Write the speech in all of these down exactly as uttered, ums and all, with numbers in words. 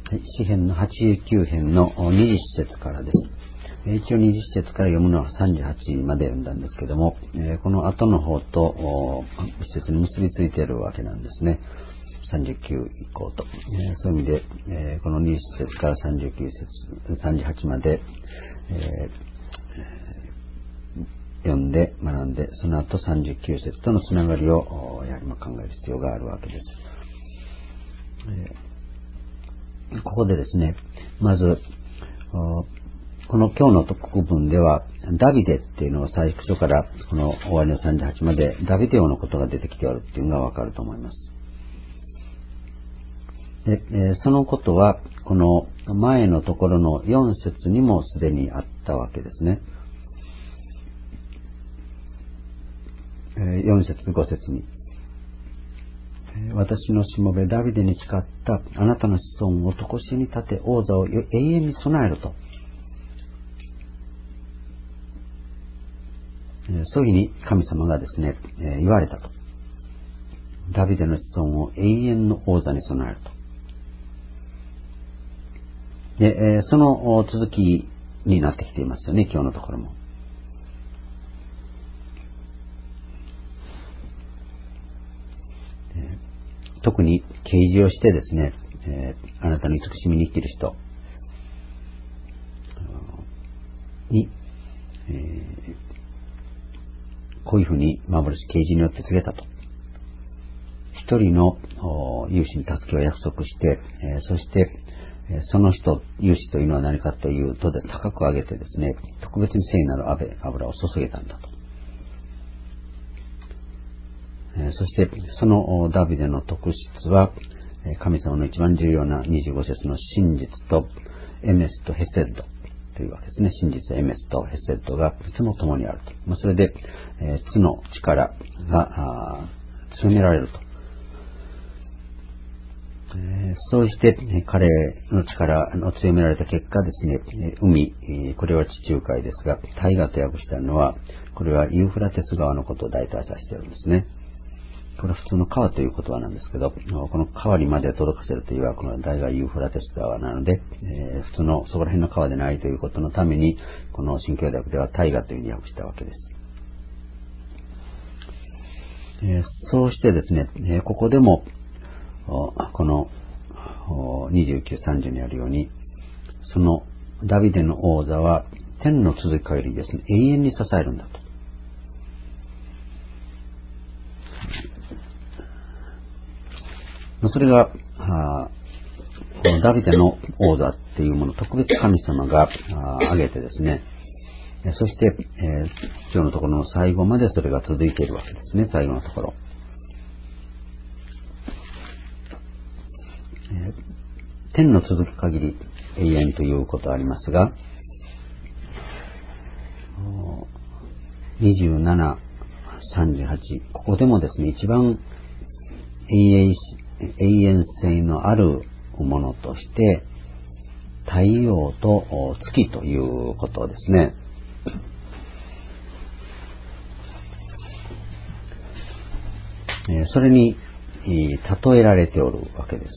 はい、詩編のはちじゅうきゅう編のにじゅっ節からです。一応にじゅっ節から読むのはさんじゅうはちまで読んだんですけども、この後の方といっ節に結びついているわけなんですね。さんじゅうきゅう以降と。そういう意味で、このにじゅっ節からさんじゅうきゅう節、さんじゅうはちまで、えー、読んで学んで、その後さんじゅうきゅう節とのつながりをやはり考える必要があるわけです。ここでですね、まず、この今日の特文では、ダビデっていうのを最初からこの終わりのさんじゅうはちまでダビデ王のことが出てきておるっていうのがわかると思います。で、えー、そのことは、この前のところのよん節にもすでにあったわけですね。えー、よん節、ご節に。私のしもべダビデに誓ったあなたの子孫を常しえに立て王座を永遠に備えると。そういうふうに神様がですね、言われたと。ダビデの子孫を永遠の王座に備えると。で、その続きになってきていますよね、今日のところも。特に啓示をしてですね、えー、あなたの慈しみに生きる人に、えー、こういうふうに幻啓示によって告げたと。一人の勇士に助けを約束して、えー、そして、えー、その人、勇士というのは何かというとで高く上げてですね、特別に聖なる油を注げたんだと。そしてそのダビデの特質は神様の一番重要なにじゅうご節の真実とエメスとヘセッドというわけですね。真実、エメスとヘセッドがいつも共にあると。まあ、それで地の力が強められると。そうして彼の力の強められた結果ですね、海、これは地中海ですが、大河と訳したのは、これはユーフラテス川のことを大体指しているんですね。これは普通の川という言葉なんですけど、この川にまで届かせるというのはこの大河ユーフラテス川なので、えー、普通のそこら辺の川でないということのために、この新教訳では大河というふうに訳したわけです。えー、そうしてですね、えー、ここでもこのにじゅうきゅう、さんじゅうにあるように、そのダビデの王座は天の続き限りですね、永遠に支えるんだと。それが、このダビデの王座っていうものを特別神様が挙げてですね、そして、えー、今日のところの最後までそれが続いているわけですね、最後のところ。えー、天の続く限り永遠ということありますが、にじゅうなな、さんじゅうはち、ここでもですね、一番永遠永遠性のあるものとして太陽と月ということですね。それに例えられておるわけです。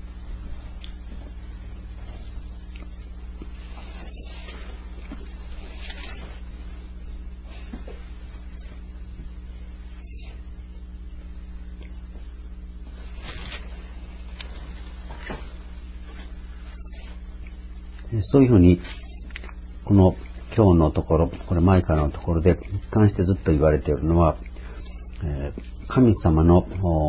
そういうふうに、この今日のところ、これ前からのところで一貫してずっと言われているのは、神様の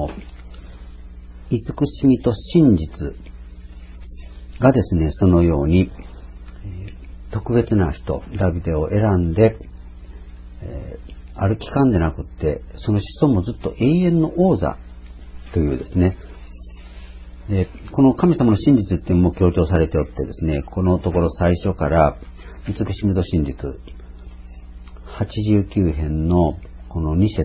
慈しみと真実がですね、そのように特別な人、ダビデを選んで、ある期間でなくって、その子孫もずっと永遠の王座というですね、でこの神様の真実っていうのも強調されておってですね、このところ最初から慈しみと真実、はちじゅうきゅう編のこのに節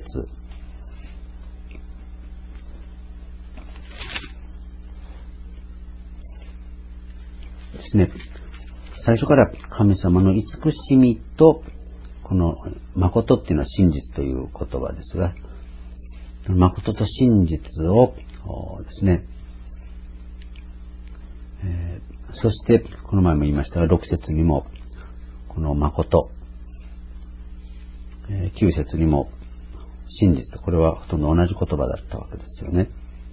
ですね、最初から神様の慈しみとこの誠っていうのは真実という言葉ですが、誠と真実をですね、えそして、この前も言いましたが、ろく節にも、この誠、きゅう節にも、真実と、これはほとんど同じ言葉だったわけですよね。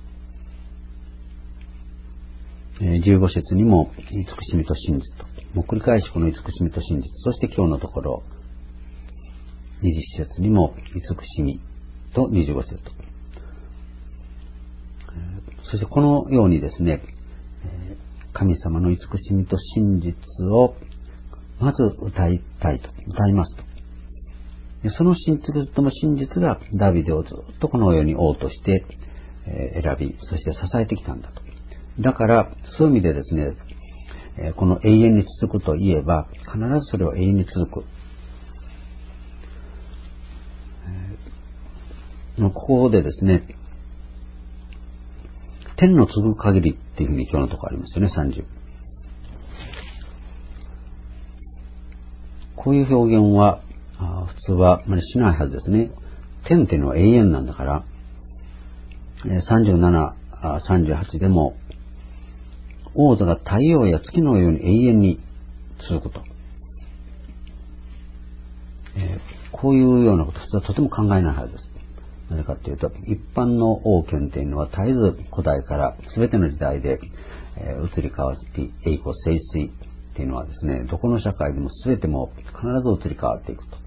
じゅうご節にも、慈しみと真実と。もう繰り返しこの慈しみと真実。そして今日のところ、にじゅっ節にも、慈しみとにじゅうご節と。そしてこのようにですね、神様の慈しみと真実を、まず歌いたいと、歌いますと。その真実とも真実がダビデをずっとこのように王として選び、そして支えてきたんだと。だから、そういう意味でですね、この永遠に続くといえば、必ずそれは永遠に続く。ここでですね、天の継ぐ限りっていうふうに今日のところありますよね、さんじゅう。こういう表現は、普通はあまりしないはずですね。天っていうのは永遠なんだから、さんじゅうなな、さんじゅうはちでも、王座が太陽や月のように永遠に続くと。えー、こういうようなこと、普通はとても考えないはずです。なぜかというと、一般の王権というのは絶えず古代から全ての時代で、えー、移り変わり、栄光、盛衰っていうのはですね、どこの社会でも全ても必ず移り変わっていくと。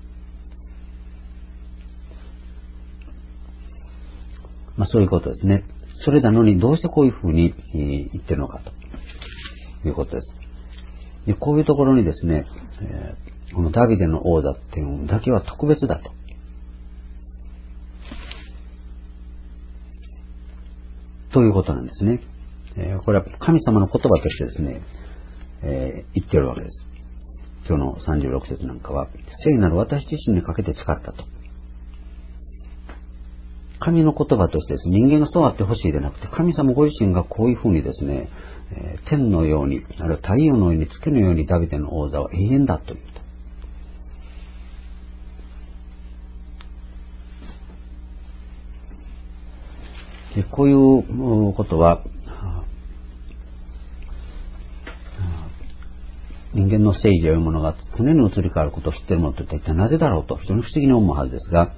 まあそういうことですね。それなのにどうしてこういうふうに言ってるのかということです。でこういうところにですね、えー、このダビデの王座っていうのだけは特別だと。ということなんですね。えー、これは神様の言葉としてですね、えー、言ってるわけです。今日のさんじゅうろく節なんかは、聖なる私自身にかけて誓ったと。神の言葉としてです、人間がそうあってほしいでなくて、神様ご自身がこういうふうにですね、えー、天のように、あるいは太陽のように、月のようにダビデの王座は永遠だというと。でこういうことは、人間の政治というものが常に移り変わることを知っているものと一体なぜだろうと非常に不思議に思うはずですが、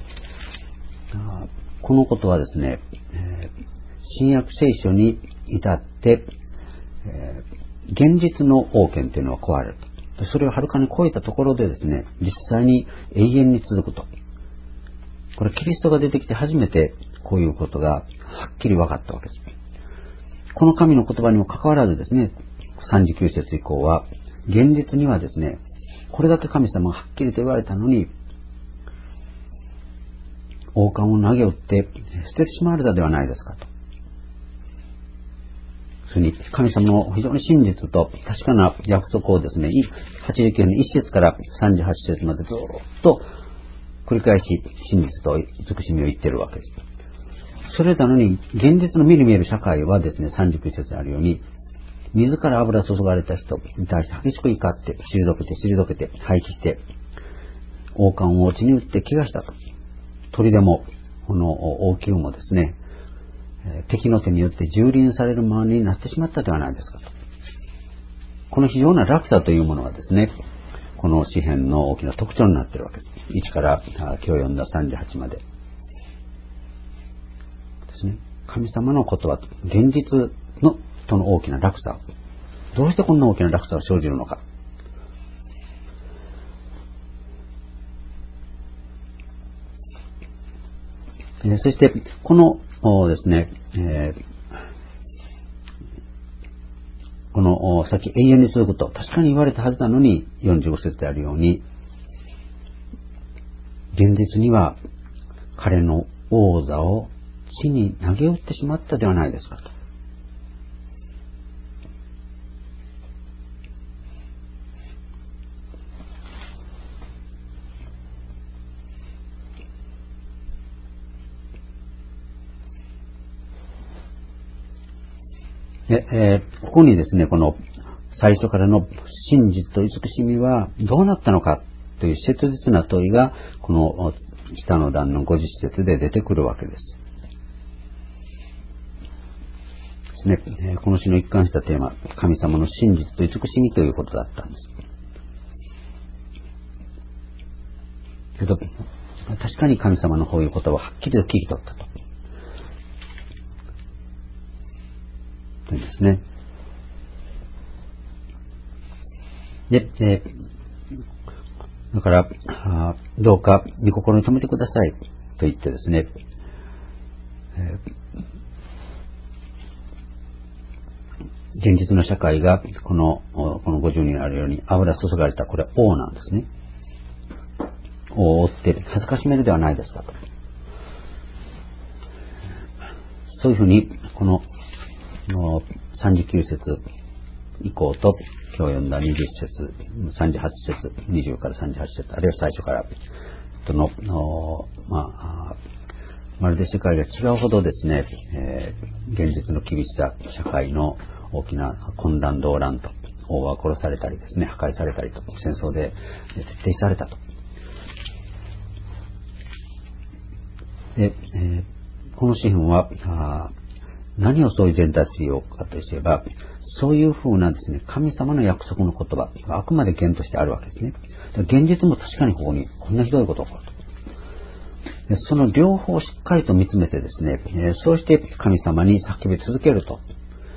このことはですね、新約聖書に至って、現実の王権というのは壊れると。それをはるかに超えたところでですね、実際に永遠に続くと。これキリストが出てきて初めてこういうことがはっきり分かったわけです。この神の言葉にもかかわらずですね、さんじゅうきゅう節以降は、現実にはですね、これだけ神様がはっきりと言われたのに、王冠を投げ打って捨ててしまわれたではないですかと。それに神様の非常に真実と確かな約束をですね、はちじゅうきゅうねんいち節からさんじゅうはち節までずっと繰り返し真実と慈しみを言っているわけです。それなのに現実の目に見える社会はですね、さんじゅうきゅう節にあるように、自ら油注がれた人に対して激しく怒って、退けて退けて廃棄して、王冠を地に打って怪我したと。鳥でも、この王宮もですね、敵の手によって蹂躙されるままになってしまったではないですかと。この非常な落差というものはですね、この詩篇の大きな特徴になっているわけです。いちから今日読んださんじゅうはちまでですね。神様の言葉と現実のとの大きな落差。どうしてこんな大きな落差が生じるのか。えー、そしてこのですね、えー、この先永遠に続くと確かに言われたはずなのによんじゅうご節であるように、現実には彼の王座を地に投げ打ってしまったではないですかと。でえー、ここにですね、この最初からの真実と慈しみはどうなったのかという切実な問いがこの下の段のごじゅっ節で出てくるわけです。ですですね、この詩の一貫したテーマ、神様の真実と慈しみということだったんです。けど、確かに神様のこういう言葉をはっきりと聞き取ったと。というんですね。で、えー、だから、どうか御心に留めてくださいと言ってですね、えー、現実の社会がこの、このごじゅうにあるように油注がれた、これは王なんですね。王を追って恥ずかしめるではないですかと。そういうふうに、このさんじゅうきゅう節以降と、今日読んだにじゅっ節、さんじゅうはち節、にじゅうからさんじゅうはち節、あるいは最初からとの、のまあ、まるで世界が違うほどですね、えー、現実の厳しさ、社会の大きな混乱動乱と、王は殺されたりですね、破壊されたりと、戦争で徹底されたと。で、えー、この詩篇は何をそういう全体しようかとすれば、そういうふうなですね、神様の約束の言葉があくまで言としてあるわけですね。現実も確かにここにこんなひどいことが起こると。でその両方をしっかりと見つめてですね、えー、そうして神様に叫び続けると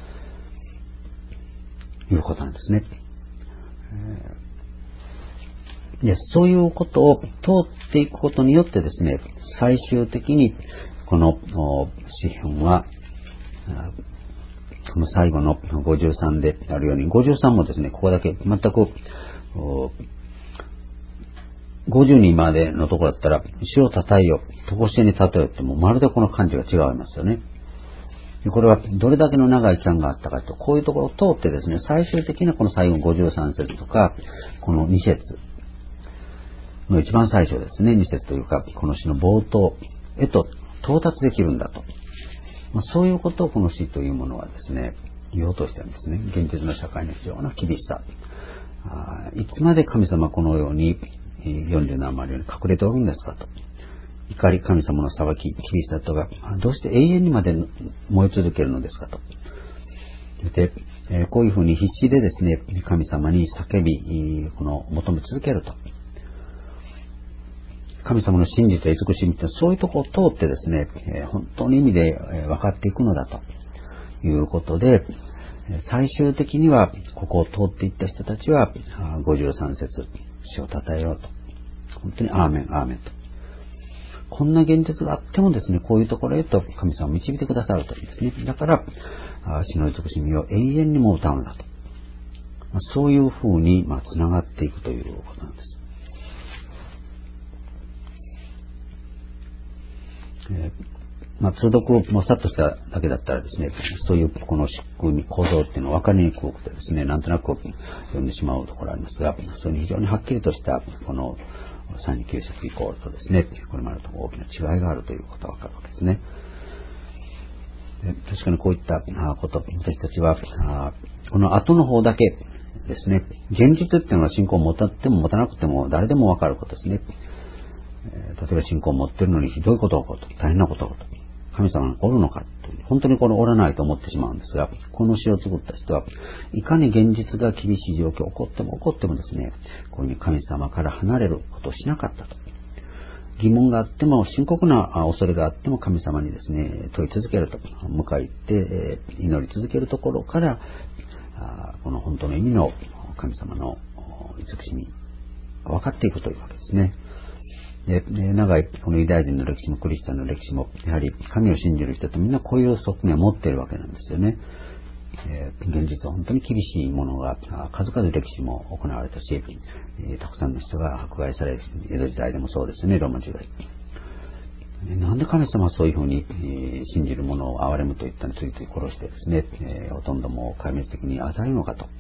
いうことなんですね。でそういうことを通っていくことによってですね、最終的にこの詩篇はこの最後のごじゅうさんであるように、ごじゅうさんもですね、ここだけ全くごじゅうにんまでのところだったら、死をたたえよ、とこしえにたとえよってもまるでこの感じが違いますよね。でこれはどれだけの長い期間があったかと、こういうところを通ってですね、最終的なこの最後ごじゅうさん節とか、このに節の一番最初ですね、に節というか、この詩の冒頭へと到達できるんだと。そういうことをこの詩というものはですね、言おうとしてるんですね。現実の社会の非常な厳しさ。いつまで神様このようによんじゅうなんまんように隠れておるんですかと。怒り神様の裁き、厳しさとがどうして永遠にまで燃え続けるのですかと。で、こういうふうに必死でですね、神様に叫び、この求め続けると。神様の真実や慈しみってそういうところを通ってですね、本当の意味で分かっていくのだということで、最終的にはここを通っていった人たちはごじゅうさん節、主を称えようと。本当にアーメン、アーメンと。こんな現実があってもですね、こういうところへと神様を導いてくださるというんですね。だから、主の慈しみを永遠にも歌うのだと。そういうふうにつながっていくということなんです。えーまあ、通読をもさっとしただけだったらですね、そういうこの仕組み、構造っていうのは分かりにくくてですね、なんとなく読んでしまうところありますが、それに非常にはっきりとしたこのさんじゅうきゅう節以降とですね、これまでと大きな違いがあるということが分かるわけですね。で確かにこういったこと、私たちはこの後の方だけですね、現実っていうのは信仰を持たっても持たなくても誰でも分かることですね。例えば信仰を持っているのにひどいことが起こると、大変なことが起こると、神様がおるのかと、本当にこれおらないと思ってしまうんですが、この詩を作った人はいかに現実が厳しい状況が起こっても起こってもですね、こういうふうに神様から離れることをしなかったと。疑問があっても、深刻な恐れがあっても神様にですね、問い続けると、迎え行って祈り続けるところから、この本当の意味の神様の慈しみが分かっていくというわけですね。で長いこのユダヤ人の歴史もクリスチャンの歴史もやはり神を信じる人ってみんなこういう側面を持っているわけなんですよね。えー、現実は本当に厳しいものが数々歴史も行われたし、えー、たくさんの人が迫害され、江戸時代でもそうですね、ローマ時代。なんで神様はそういうふうに、えー、信じる者を憐れむといったについて殺してですね、えー、ほとんども壊滅的に与えるのかと。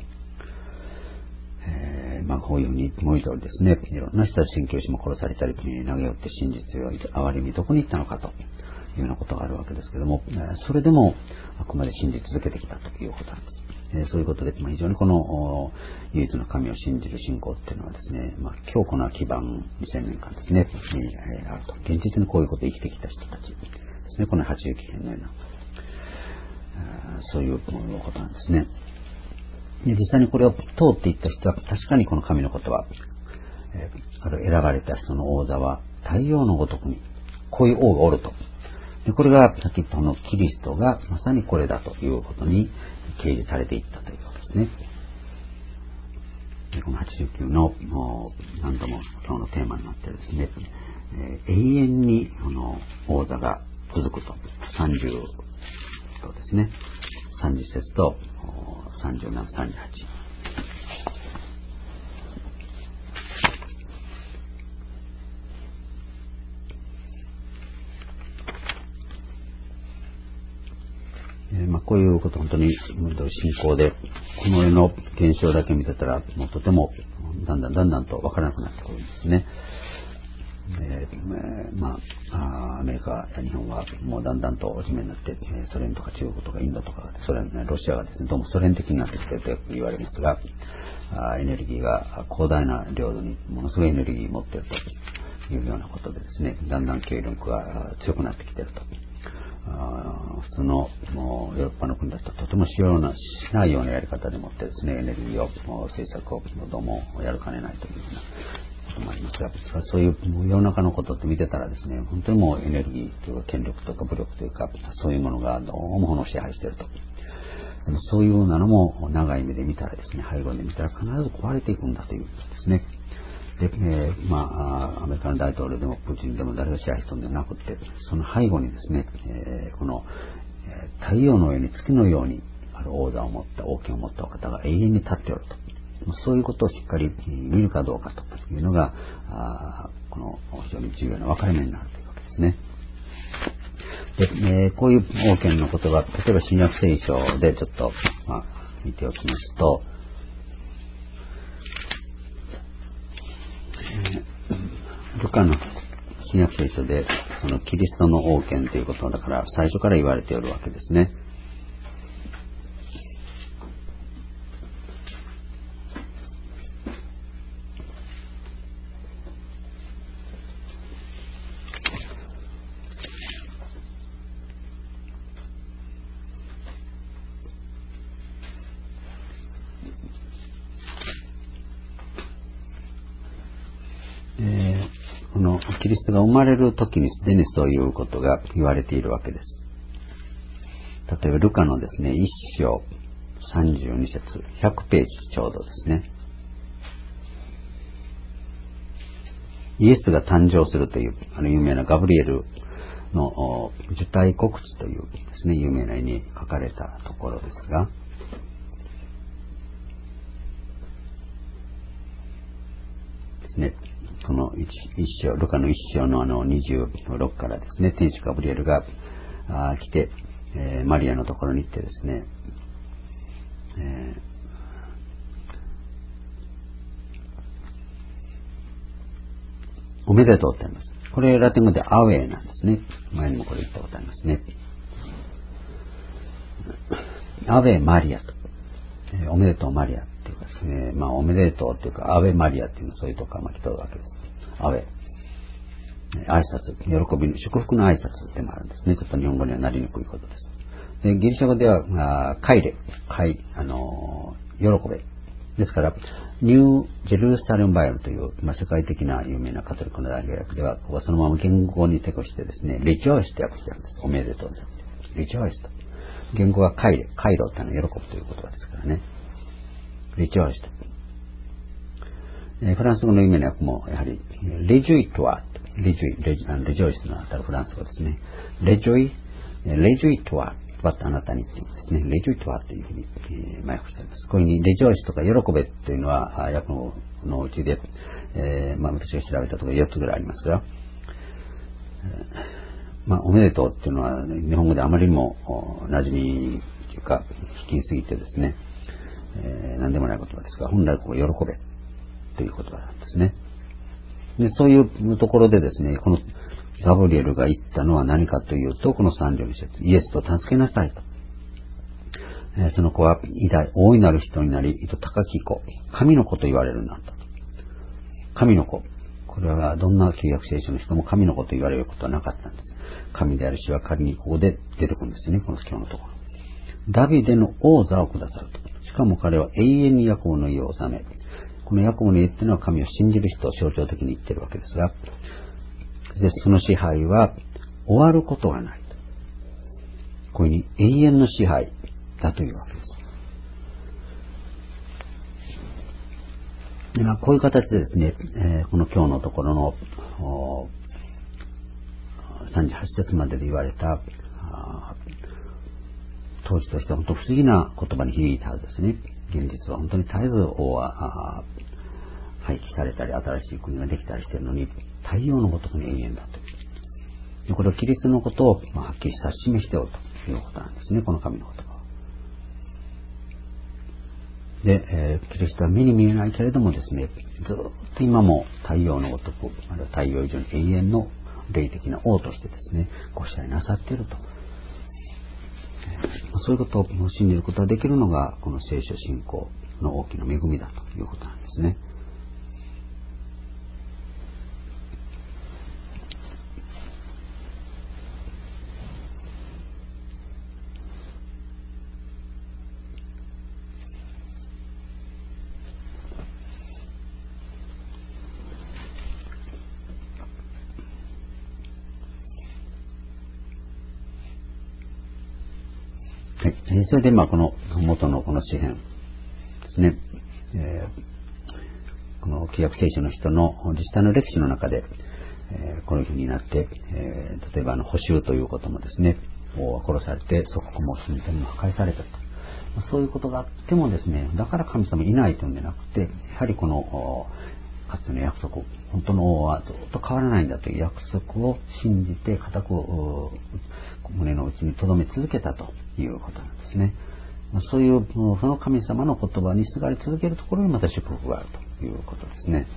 えー、まあこういうふうに文字通りですね、いろんな人たち宣教師も殺されたり、投げ寄って真実を憐れみどこに行ったのかというようなことがあるわけですけども、それでもあくまで信じ続けてきたということなんです。えー、そういうことで、まあ、非常にこの唯一の神を信じる信仰っていうのはですね、まあ、強固な基盤にせんねんかんですね、に、えー、あると。現実にこういうことを生きてきた人たちですね、このはちじゅうきゅう編のような。 そういうことなんですね。で実際にこれを通っていった人は確かにこの神の言葉、えー、ある選ばれた人の王座は太陽のごとくにこういう王がおると。でこれがさっき言ったこのキリストがまさにこれだということに掲示されていったということですね。でこのはちじゅうきゅうの何度も今日のテーマになっているですね、えー、永遠にこの王座が続くとさんじゅうとですねさんじゅう節とさんじゅうなな、さんじゅうはち。えーまあ、こういうこと本当に信仰でこの世の現象だけ見てたらもうとてもだんだんだんだんと分からなくなってくるんですね。えー、まあアメリカや日本はもうだんだんと地面になってソ連とか中国とかインドとかソ連ロシアがですねどうもソ連的になってきているとよく言われますが、エネルギーが広大な領土にものすごいエネルギーを持っているというようなことでですねだんだん権力が強くなってきていると。普通のもうヨーロッパの国だととてもしようなしないようなやり方でもってですねエネルギーを政策をどうもやるかねないというようなこともありますが、そういう世の中のことって見てたらですね本当にもうエネルギーというか権力とか武力というかそういうものがどうもこの支配していると。でもそういうようなのも長い目で見たらですね背後で見たら必ず壊れていくんだということですね。で、えー、まあアメリカの大統領でもプーチンでも誰が支配してるんではなくてその背後にですね、えー、この、えー、太陽の上に月のようにある王座を持った王権を持ったお方が永遠に立っておると。そういうことをしっかり見るかどうかというのがあこの非常に重要な分かれ目になるというわけですね。で、えー、こういう王権のことが例えば新約聖書でちょっと、まあ、見ておきますと、ルカの新約聖書でそのキリストの王権ということだから最初から言われているわけですね。えー、このキリストが生まれる時にすでにそういうことが言われているわけです。例えばルカのですね一章さんじゅうに節ひゃくページちょうどですね、イエスが誕生するというあの有名なガブリエルの受胎告知というですね有名な絵に書かれたところですが、ですねこの一章ルカの一章のあのにじゅうろくからですね天使ガブリエルが来て、えー、マリアのところに行ってですね、えーおめでとうってあります。これラテン語でアウェイなんですね。前にもこれ言ったことありますね。アウェイマリアと、えー、おめでとうマリアっていうかですね、まあおめでとうっていうかアウェイマリアっていうのはそういうとこから来たわけです。アウェイ挨拶、喜びの祝福の挨拶でもあるんですね。ちょっと日本語にはなりにくいことです。でギリシャ語ではカイレ、カイあの喜べですから、ニュージェルサレムバイブという、まあ、世界的な有名なカトリックの大学では、ここはそのまま言語にテコしてですね、リジョイスと訳してあるんです。おめでとうじゃなくて、リジョイスと。言語はカイレ、カイロってのは喜ぶという言葉ですからね。リジョイスと。えー、フランス語の意味の訳も、やはり、レジュイとは、レジュイ、レジレジョイスのあたるフランス語ですね。レジョイ、レジュイとは、はあなたにっていうですね、レジョイとはというふうに、えー、まあ、訳してあります。こういうふうにレジョイスとか喜べというのは、訳ののうちで、えー、まあ、私が調べたところよっつぐらいありますが、まあ、おめでとうっていうのは、日本語であまりにも馴染みというか、引きすぎてですね、えー、何でもない言葉ですが、本来ここ喜べという言葉なんですね。で、そういうところでですね、このガブリエルが言ったのは何かというと、このさんじゅうに節、イエスと助けなさいと。えー、その子は偉大、大いなる人になり、いと高き子、神の子と言われるようになったと。神の子。これはどんな旧約聖書の人も神の子と言われることはなかったんです。神である主は仮にここで出てくるんですよね、この今日のところ。 ダビデの王座をくださると。しかも彼は永遠にヤコブの家を治め、このヤコブの家っていうのは神を信じる人を象徴的に言ってるわけですが、でその支配は終わることがないと。こういうふうに永遠の支配だというわけです。でまあ、こういう形でですね、えー、この今日のところのさんじゅうはち節までで言われた当時としては本当不思議な言葉に響いたはずですね。現実は本当に絶えず王は廃棄されたり新しい国ができたりしているのに、太陽のごとくに永遠だと。でこれはキリストのことを、まあ、はっきり指し示しておるということなんですね、この神の言葉は。で、えー、キリストは目に見えないけれどもですね、ずっと今も太陽のごとく、あるいは太陽以上に永遠の霊的な王としてですね、ご支配なさっていると。そういうことを信じることができるのがこの聖書信仰の大きな恵みだということなんですね。はい、それでまあこの元のこの詩編ですね、えー、この旧約聖書の人の実際の歴史の中で、えー、こういうふうになって、えー、例えばあの捕囚ということもですね、王は殺されて祖国も住み手も破壊されたと、そういうことがあってもですね、だから神様いないというんじゃなくて、やはりこのかつての約束、本当の王はずっと変わらないんだという約束を信じて固く胸の内に留め続けたということなんですね。そういうその神様の言葉にすがり続けるところにまた祝福があるということですね。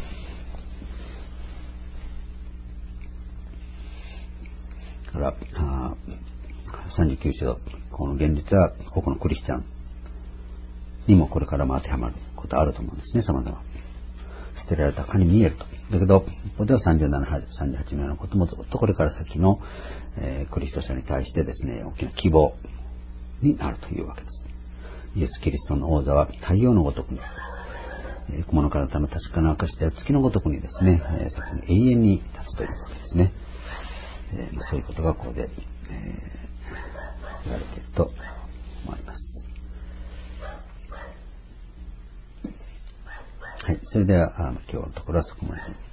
だからさんじゅうきゅう章、この現実はここのクリスチャンにもこれからも当てはまることあると思うんですね。様々捨てられたかに見えると。だけどここではさんじゅうなな、さんじゅうはちのようなこともずっとこれから先の、えー、クリスト者に対してですね、大きな希望になるというわけです。イエス・キリストの王座は太陽のごとくに、えー、小物からたの確かな証で月のごとくにですね、えー、先に永遠に立つということですね。えー、そういうことがここで、えー、言われていると思います。はい、それでは今日のところはそこまで。